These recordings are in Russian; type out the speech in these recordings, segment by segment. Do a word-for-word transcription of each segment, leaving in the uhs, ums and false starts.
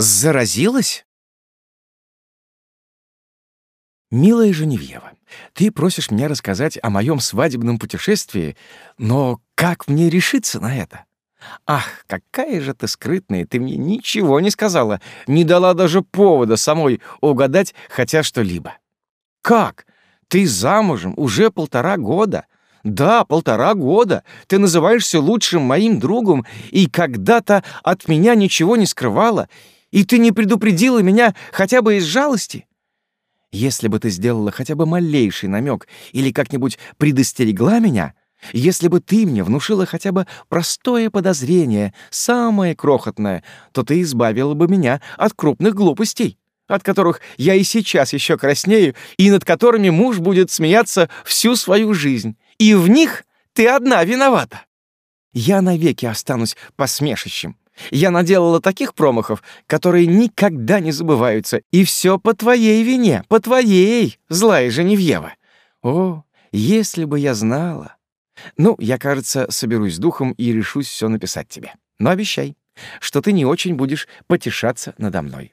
заразилась? Милая Женевьева, ты просишь меня рассказать о моем свадебном путешествии, но как мне решиться на это? Ах, какая же ты скрытная, ты мне ничего не сказала, не дала даже повода самой угадать хотя что-либо. Как? Ты замужем уже полтора года? Да, полтора года. Ты называешься лучшим моим другом и когда-то от меня ничего не скрывала, и ты не предупредила меня хотя бы из жалости? Если бы ты сделала хотя бы малейший намек или как-нибудь предостерегла меня, если бы ты мне внушила хотя бы простое подозрение, самое крохотное, то ты избавила бы меня от крупных глупостей, от которых я и сейчас еще краснею, и над которыми муж будет смеяться всю свою жизнь. И в них ты одна виновата. Я навеки останусь посмешищем. Я наделала таких промахов, которые никогда не забываются, и все по твоей вине, по твоей, злая Женевьева. О, если бы я знала. Ну, я, кажется, соберусь с духом и решусь все написать тебе. Но обещай, что ты не очень будешь потешаться надо мной.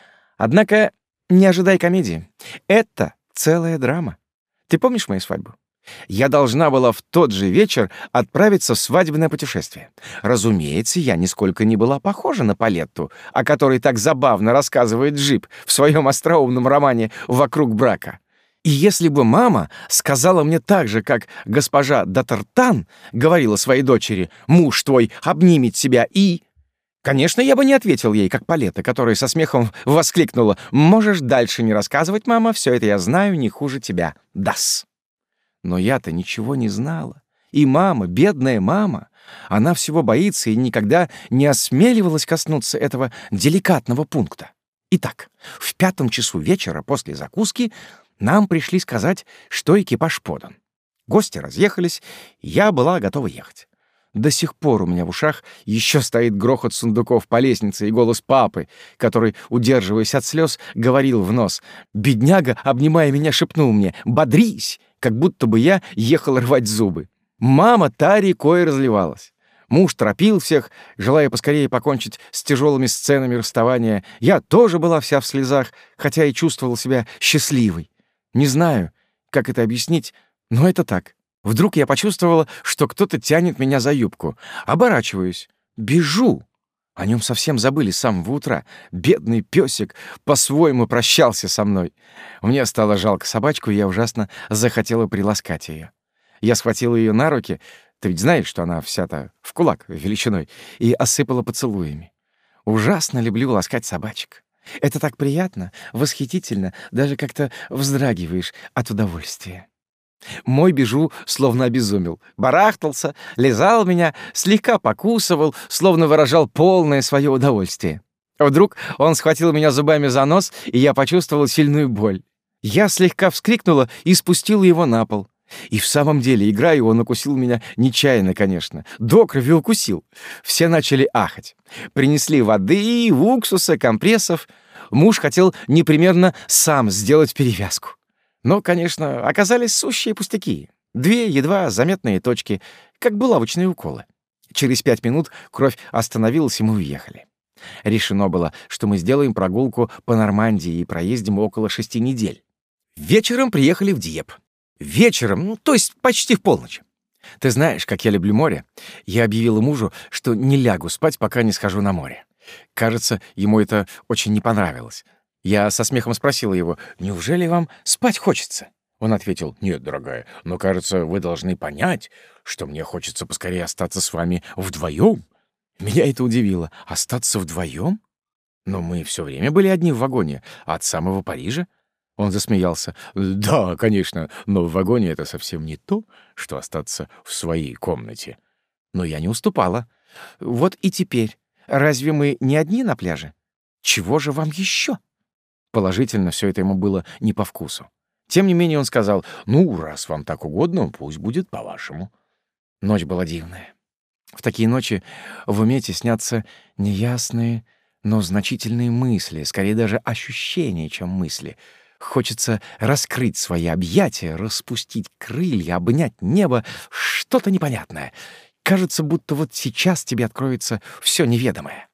Однако не ожидай комедии. Это целая драма. Ты помнишь мою свадьбу? Я должна была в тот же вечер отправиться в свадебное путешествие. Разумеется, я нисколько не была похожа на Палетту, о которой так забавно рассказывает Джип в своем остроумном романе «Вокруг брака». И если бы мама сказала мне так же, как госпожа Д'Артартан говорила своей дочери, «Муж твой обнимет себя и...» Конечно, я бы не ответил ей, как Палетта, которая со смехом воскликнула, «Можешь дальше не рассказывать, мама, все это я знаю не хуже тебя. Дас». Но я-то ничего не знала. И мама, бедная мама, она всего боится и никогда не осмеливалась коснуться этого деликатного пункта. Итак, в пятом часу вечера после закуски нам пришли сказать, что экипаж подан. Гости разъехались, и я была готова ехать. До сих пор у меня в ушах еще стоит грохот сундуков по лестнице и голос папы, который, удерживаясь от слез, говорил в нос. Бедняга, обнимая меня, шепнул мне «Бодрись!», как будто бы я ехал рвать зубы. Мама та рекой разливалась. Муж торопил всех, желая поскорее покончить с тяжелыми сценами расставания. Я тоже была вся в слезах, хотя и чувствовала себя счастливой. Не знаю, как это объяснить, но это так. Вдруг я почувствовала, что кто-то тянет меня за юбку. Оборачиваюсь. Бежу. О нем совсем забыли с самого утра. Бедный песик по-своему прощался со мной. Мне стало жалко собачку, и я ужасно захотела приласкать ее. Я схватила ее на руки, ты ведь знаешь, что она вся-то в кулак величиной, и осыпала поцелуями. Ужасно люблю ласкать собачек. Это так приятно, восхитительно, даже как-то вздрагиваешь от удовольствия. Мой Бежу словно обезумел. Барахтался, лизал меня, слегка покусывал, словно выражал полное свое удовольствие. Вдруг он схватил меня зубами за нос, и я почувствовал сильную боль. Я слегка вскрикнула и спустила его на пол. И в самом деле, играя, он укусил меня нечаянно, конечно. До крови укусил. Все начали ахать. Принесли воды, уксуса, компрессов. Муж хотел непременно сам сделать перевязку. Но, конечно, оказались сущие пустяки. Две едва заметные точки, как булавочные уколы. Через пять минут кровь остановилась, и мы уехали. Решено было, что мы сделаем прогулку по Нормандии и проездим около шести недель. Вечером приехали в Дьеп. Вечером, ну, то есть почти в полночь. Ты знаешь, как я люблю море. Я объявила мужу, что не лягу спать, пока не схожу на море. Кажется, ему это очень не понравилось. Я со смехом спросила его, «Неужели вам спать хочется?» Он ответил, «Нет, дорогая, но, кажется, вы должны понять, что мне хочется поскорее остаться с вами вдвоем». Меня это удивило. Остаться вдвоем? Но мы все время были одни в вагоне, от самого Парижа. Он засмеялся. «Да, конечно, но в вагоне это совсем не то, что остаться в своей комнате». Но я не уступала. «Вот и теперь. Разве мы не одни на пляже? Чего же вам еще?» Положительно, все это ему было не по вкусу. Тем не менее он сказал, «Ну, раз вам так угодно, пусть будет по-вашему». Ночь была дивная. В такие ночи в уме теснятся неясные, но значительные мысли, скорее даже ощущения, чем мысли. Хочется раскрыть свои объятия, распустить крылья, обнять небо, что-то непонятное. Кажется, будто вот сейчас тебе откроется все неведомое.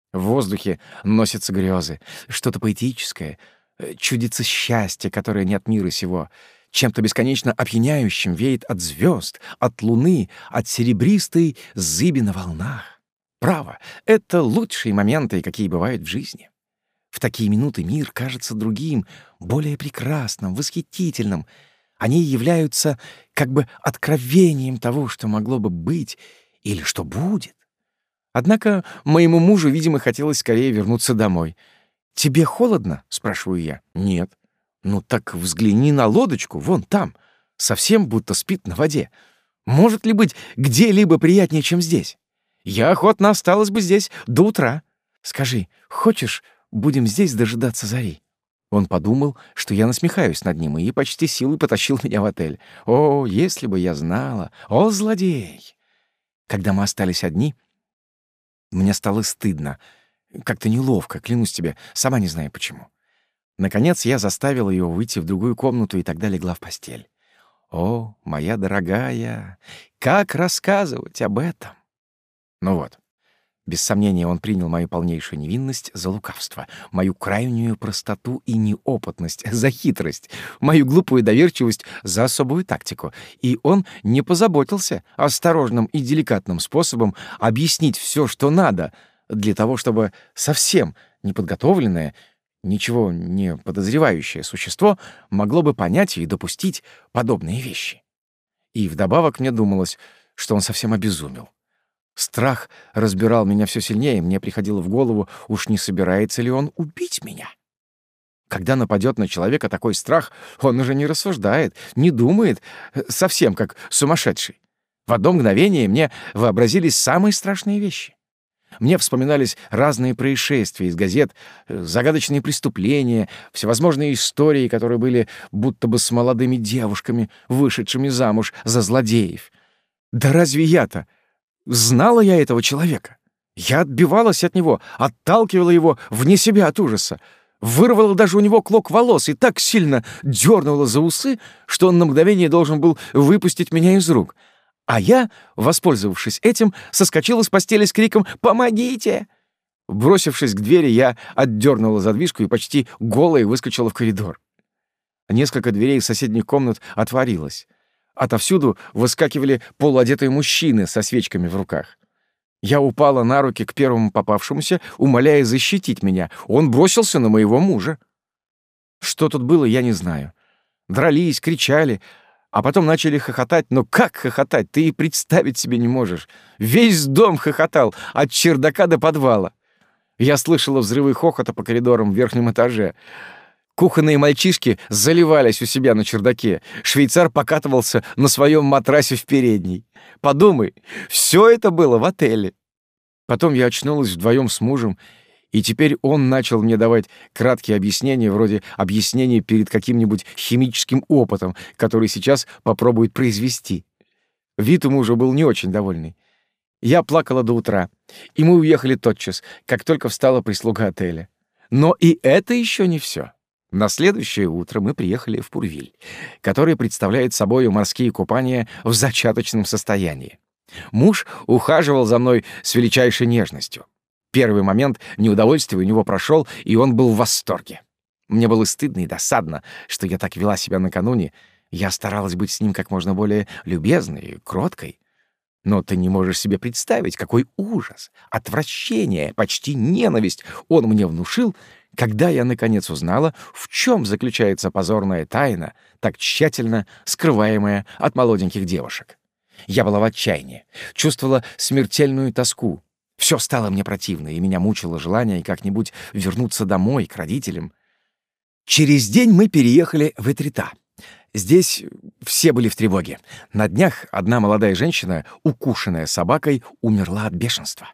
В воздухе носятся грезы, что-то поэтическое, э, чудится счастье, которое не от мира сего. Чем-то бесконечно опьяняющим веет от звезд, от луны, от серебристой зыби на волнах. Право, это лучшие моменты, какие бывают в жизни. В такие минуты мир кажется другим, более прекрасным, восхитительным. Они являются как бы откровением того, что могло бы быть или что будет. Однако моему мужу, видимо, хотелось скорее вернуться домой. «Тебе холодно?» — спрашиваю я. «Нет». «Ну так взгляни на лодочку, вон там, совсем будто спит на воде. Может ли быть где-либо приятнее, чем здесь? Я охотно осталась бы здесь до утра. Скажи, хочешь, будем здесь дожидаться зари?» Он подумал, что я насмехаюсь над ним, и почти силой потащил меня в отель. О, если бы я знала! О, злодей! Когда мы остались одни, мне стало стыдно, как-то неловко, клянусь тебе, сама не знаю почему. Наконец я заставила ее выйти в другую комнату и тогда легла в постель. О, моя дорогая, как рассказывать об этом? Ну вот, без сомнения, он принял мою полнейшую невинность за лукавство, мою крайнюю простоту и неопытность за хитрость, мою глупую доверчивость за особую тактику, и он не позаботился осторожным и деликатным способом объяснить все, что надо, для того, чтобы совсем неподготовленное, ничего не подозревающее существо могло бы понять и допустить подобные вещи. И вдобавок мне думалось, что он совсем обезумел. Страх разбирал меня все сильнее, мне приходило в голову, уж не собирается ли он убить меня. Когда нападет на человека такой страх, он уже не рассуждает, не думает, совсем как сумасшедший. В одно мгновение мне вообразились самые страшные вещи. Мне вспоминались разные происшествия из газет, загадочные преступления, всевозможные истории, которые были будто бы с молодыми девушками, вышедшими замуж за злодеев. Да разве я-то? Знала я этого человека? Я отбивалась от него, отталкивала его вне себя от ужаса, вырвала даже у него клок волос и так сильно дернула за усы, что он на мгновение должен был выпустить меня из рук. А я, воспользовавшись этим, соскочила с постели с криком «Помогите!». Бросившись к двери, я отдернула задвижку и почти голая выскочила в коридор. Несколько дверей соседних комнат отворилось. Отовсюду выскакивали полуодетые мужчины со свечками в руках. Я упала на руки к первому попавшемуся, умоляя защитить меня. Он бросился на моего мужа. Что тут было, я не знаю. Дрались, кричали, а потом начали хохотать. Но как хохотать, ты и представить себе не можешь. Весь дом хохотал, от чердака до подвала. Я слышала взрывы хохота по коридорам в верхнем этаже. Кухонные мальчишки заливались у себя на чердаке. Швейцар покатывался на своем матрасе в передней. Подумай, все это было в отеле. Потом я очнулась вдвоем с мужем, и теперь он начал мне давать краткие объяснения, вроде объяснений перед каким-нибудь химическим опытом, который сейчас попробует произвести. Вид у мужа был не очень довольный. Я плакала до утра, и мы уехали тотчас, как только встала прислуга отеля. Но и это еще не все. На следующее утро мы приехали в Пурвиль, который представляет собой морские купания в зачаточном состоянии. Муж ухаживал за мной с величайшей нежностью. Первый момент неудовольствия у него прошел, и он был в восторге. Мне было стыдно и досадно, что я так вела себя накануне. Я старалась быть с ним как можно более любезной и кроткой. Но ты не можешь себе представить, какой ужас, отвращение, почти ненависть он мне внушил, когда я наконец узнала, в чем заключается позорная тайна, так тщательно скрываемая от молоденьких девушек. Я была в отчаянии, чувствовала смертельную тоску. Все стало мне противно, и меня мучило желание как-нибудь вернуться домой, к родителям. Через день мы переехали в Этрита. Здесь все были в тревоге. На днях одна молодая женщина, укушенная собакой, умерла от бешенства.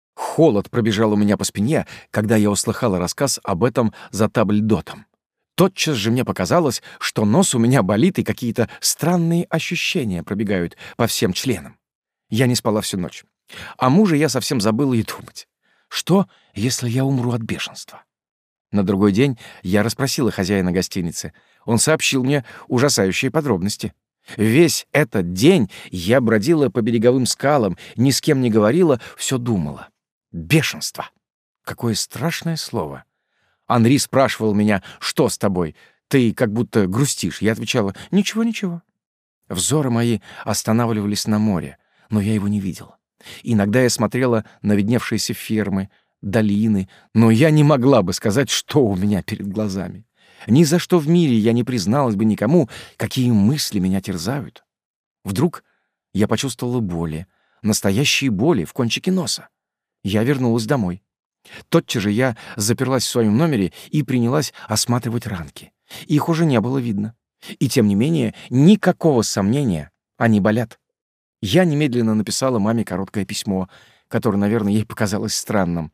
Холод пробежал у меня по спине, когда я услыхала рассказ об этом за табльдотом. Тотчас же мне показалось, что нос у меня болит, и какие-то странные ощущения пробегают по всем членам. Я не спала всю ночь. О муже я совсем забыла и думать. Что, если я умру от бешенства? На другой день я расспросила хозяина гостиницы. Он сообщил мне ужасающие подробности. Весь этот день я бродила по береговым скалам, ни с кем не говорила, все думала. Бешенство. Какое страшное слово. Анри спрашивал меня: «Что с тобой? Ты как будто грустишь». Я отвечала: «Ничего, ничего». Взоры мои останавливались на море, но я его не видела. Иногда я смотрела на видневшиеся фермы, долины, но я не могла бы сказать, что у меня перед глазами. Ни за что в мире я не призналась бы никому, какие мысли меня терзают. Вдруг я почувствовала боли, настоящие боли в кончике носа. Я вернулась домой. Тотчас же я заперлась в своем номере и принялась осматривать ранки. Их уже не было видно. И тем не менее, никакого сомнения, они болят. Я немедленно написала маме короткое письмо, которое, наверное, ей показалось странным.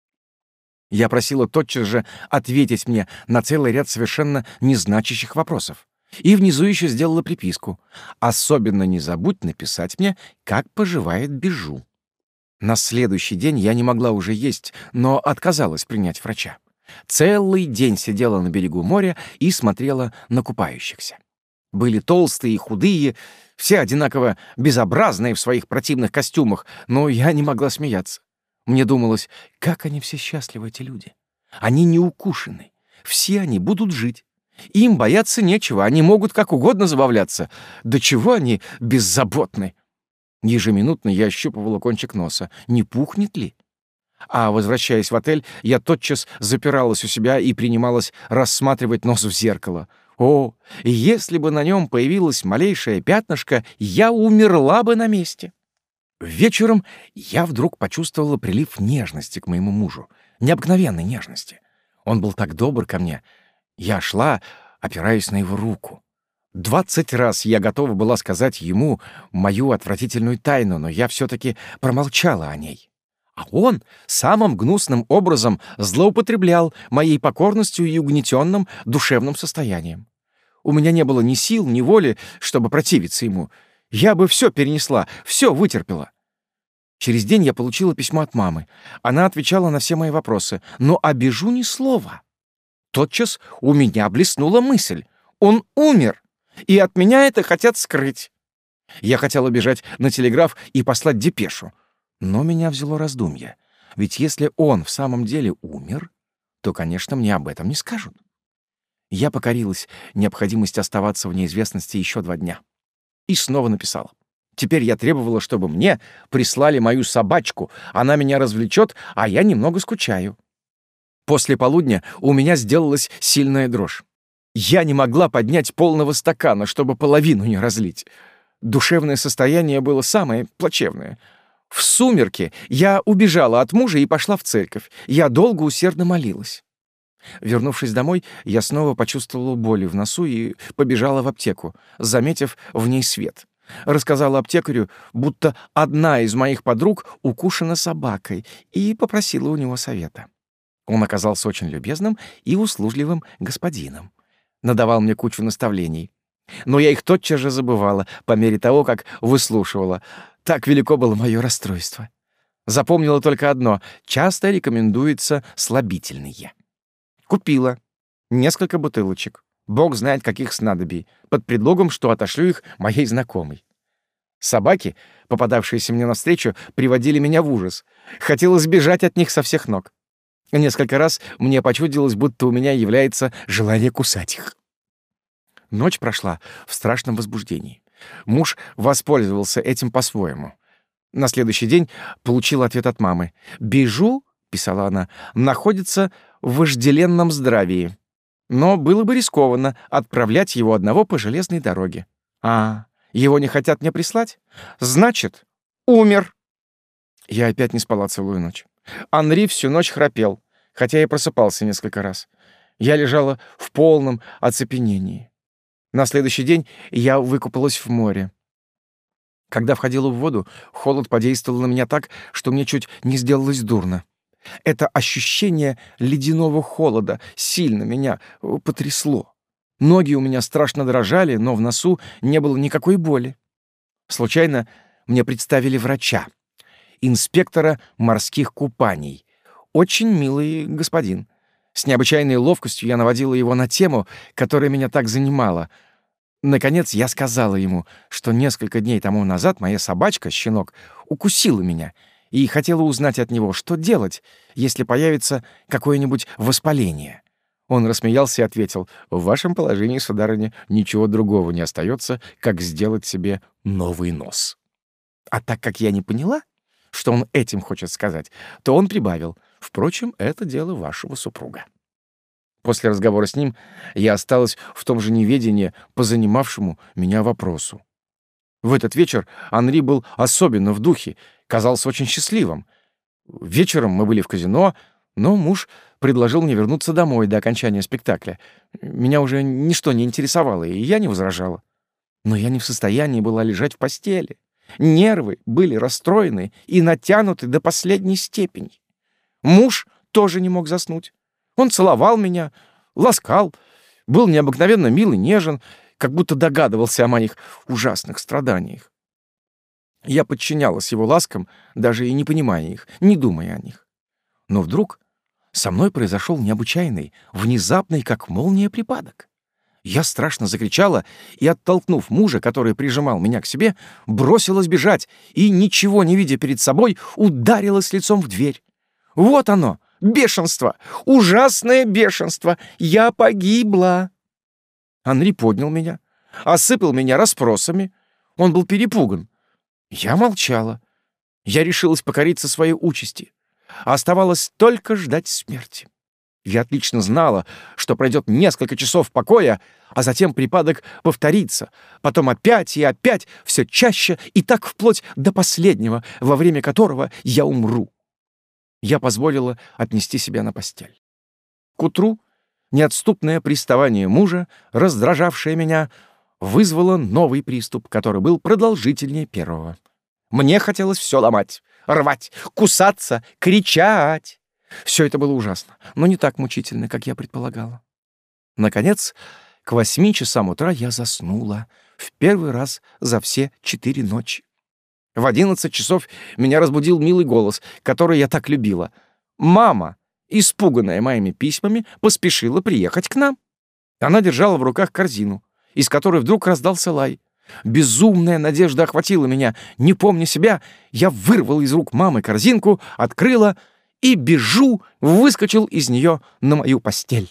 Я просила тотчас же ответить мне на целый ряд совершенно незначащих вопросов. И внизу еще сделала приписку: «Особенно не забудь написать мне, как поживает Бижу». На следующий день я не могла уже есть, но отказалась принять врача. Целый день сидела на берегу моря и смотрела на купающихся. Были толстые и худые, все одинаково безобразные в своих противных костюмах, но я не могла смеяться. Мне думалось, как они все счастливы, эти люди. Они не укушены, все они будут жить. Им бояться нечего, они могут как угодно забавляться. До чего они беззаботны? Ежеминутно я ощупывала кончик носа, не пухнет ли? А, возвращаясь в отель, я тотчас запиралась у себя и принималась рассматривать нос в зеркало. О, если бы на нем появилось малейшее пятнышко, я умерла бы на месте. Вечером я вдруг почувствовала прилив нежности к моему мужу, необыкновенной нежности. Он был так добр ко мне. Я шла, опираясь на его руку. Двадцать раз я готова была сказать ему мою отвратительную тайну, но я все-таки промолчала о ней. А он самым гнусным образом злоупотреблял моей покорностью и угнетенным душевным состоянием. У меня не было ни сил, ни воли, чтобы противиться ему. Я бы все перенесла, все вытерпела. Через день я получила письмо от мамы. Она отвечала на все мои вопросы, но о Бижу ни слова. Тотчас у меня блеснула мысль: он умер, и от меня это хотят скрыть. Я хотела бежать на телеграф и послать депешу. Но меня взяло раздумье. Ведь если он в самом деле умер, то, конечно, мне об этом не скажут. Я покорилась необходимости оставаться в неизвестности еще два дня. И снова написала. Теперь я требовала, чтобы мне прислали мою собачку. Она меня развлечет, а я немного скучаю. После полудня у меня сделалась сильная дрожь. Я не могла поднять полного стакана, чтобы половину не разлить. Душевное состояние было самое плачевное. В сумерки я убежала от мужа и пошла в церковь. Я долго усердно молилась. Вернувшись домой, я снова почувствовала боль в носу и побежала в аптеку, заметив в ней свет. Рассказала аптекарю, будто одна из моих подруг укушена собакой, и попросила у него совета. Он оказался очень любезным и услужливым господином. Надавал мне кучу наставлений. Но я их тотчас же забывала, по мере того, как выслушивала. Так велико было мое расстройство. Запомнила только одно: часто рекомендуется слабительные. Купила несколько бутылочек, бог знает каких снадобий, под предлогом, что отошлю их моей знакомой. Собаки, попадавшиеся мне навстречу, приводили меня в ужас. Хотела сбежать от них со всех ног. Несколько раз мне почудилось, будто у меня является желание кусать их. Ночь прошла в страшном возбуждении. Муж воспользовался этим по-своему. На следующий день получил ответ от мамы. «Бижу», — писала она, — «находится в вожделенном здравии. Но было бы рискованно отправлять его одного по железной дороге». «А, его не хотят мне прислать? Значит, умер». Я опять не спала целую ночь. Анри всю ночь храпел, хотя и просыпался несколько раз. Я лежала в полном оцепенении. На следующий день я выкупалась в море. Когда входила в воду, холод подействовал на меня так, что мне чуть не сделалось дурно. Это ощущение ледяного холода сильно меня потрясло. Ноги у меня страшно дрожали, но в носу не было никакой боли. Случайно мне представили врача, инспектора морских купаний. Очень милый господин. С необычайной ловкостью я наводила его на тему, которая меня так занимала. Наконец я сказала ему, что несколько дней тому назад моя собачка, щенок, укусила меня, и хотела узнать от него, что делать, если появится какое-нибудь воспаление. Он рассмеялся и ответил: «В вашем положении, сударыня, ничего другого не остается, как сделать себе новый нос». А так как я не поняла, что он этим хочет сказать, то он прибавил: «Впрочем, это дело вашего супруга». После разговора с ним я осталась в том же неведении по занимавшему меня вопросу. В этот вечер Анри был особенно в духе, казался очень счастливым. Вечером мы были в казино, но муж предложил мне вернуться домой до окончания спектакля. Меня уже ничто не интересовало, и я не возражала. Но я не в состоянии была лежать в постели. Нервы были расстроены и натянуты до последней степени. Муж тоже не мог заснуть. Он целовал меня, ласкал, был необыкновенно мил и нежен, как будто догадывался о моих ужасных страданиях. Я подчинялась его ласкам, даже и не понимая их, не думая о них. Но вдруг со мной произошел необычайный, внезапный, как молния, припадок. Я страшно закричала и, оттолкнув мужа, который прижимал меня к себе, бросилась бежать и, ничего не видя перед собой, ударилась лицом в дверь. Вот оно, бешенство, ужасное бешенство! Я погибла! Анри поднял меня, осыпал меня расспросами. Он был перепуган. Я молчала. Я решилась покориться своей участи. Оставалось только ждать смерти. Я отлично знала, что пройдет несколько часов покоя, а затем припадок повторится, потом опять и опять, все чаще, и так вплоть до последнего, во время которого я умру. Я позволила отнести себя на постель. К утру неотступное приставание мужа, раздражавшее меня, вызвало новый приступ, который был продолжительнее первого. Мне хотелось все ломать, рвать, кусаться, кричать. Все это было ужасно, но не так мучительно, как я предполагала. Наконец, к восьми часам утра я заснула в первый раз за все четыре ночи. В одиннадцать часов меня разбудил милый голос, который я так любила. Мама, испуганная моими письмами, поспешила приехать к нам. Она держала в руках корзину, из которой вдруг раздался лай. Безумная надежда охватила меня. Не помня себя, я вырвала из рук мамы корзинку, открыла и бежу, выскочил из нее на мою постель.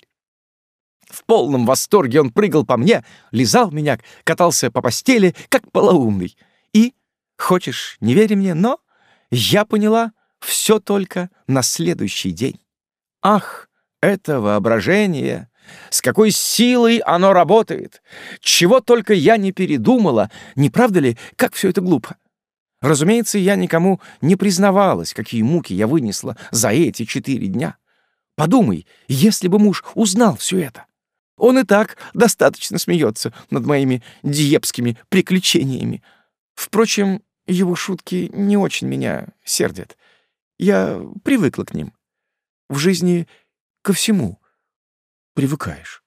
В полном восторге он прыгал по мне, лизал меня, катался по постели, как полоумный. И, хочешь, не верь мне, но я поняла все только на следующий день. Ах, это воображение! С какой силой оно работает! Чего только я не передумала, не правда ли, как все это глупо? Разумеется, я никому не признавалась, какие муки я вынесла за эти четыре дня. Подумай, если бы муж узнал все это. Он и так достаточно смеется над моими диепскими приключениями. Впрочем, его шутки не очень меня сердят. Я привыкла к ним. В жизни ко всему привыкаешь.